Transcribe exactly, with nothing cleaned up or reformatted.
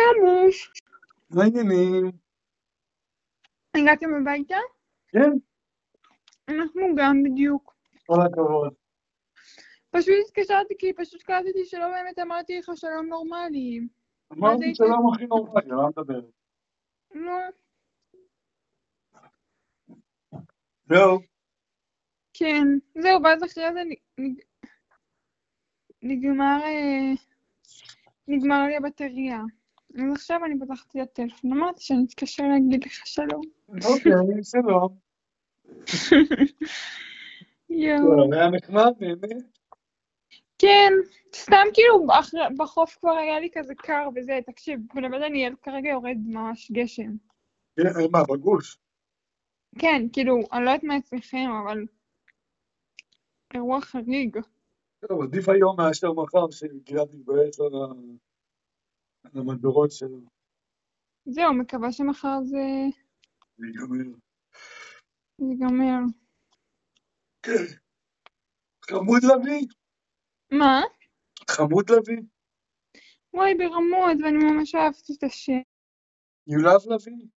חמוש, מה העניינים? הגעתם הביתה? כן, אנחנו גם בדיוק. כל הכבוד. פשוט התקשרתי כי פשוט קלטתי שלא באמת אמרתי לך שלום נורמלי. אמרתי היית- שלום הכי נורמלי, לא מדבר. לא, זהו, כן, זהו, ואז אחרי זה נ- נג- נגמר, אה, נגמר לי הבטריה. אז עכשיו אני פתחתי את הטלפון, אמרתי שאני אתקשר להגיד לך שלום. אוקיי, שלום. יואו. טוב, היה נחמד, באמת? כן, סתם כאילו אחרי, בחוף כבר היה לי כזה קר וזה, תקשיב, בנווה דניאל כרגע יורד ממש גשם. כן, מה, בגוש? כן, כאילו, אני לא יודעת מה אצלכם, אבל אירוע חריג. טוב, עדיף היום מאשר מחר, שגלעד מתבאס על ה- על המדורות שלו. זהו, מקווה שמחר זה זה ייגמר. ייגמר. כן. חמוד לביא? מה? חמוד לביא? וואי, ברמות, ואני ממש אהבתי את השם. You love לביא?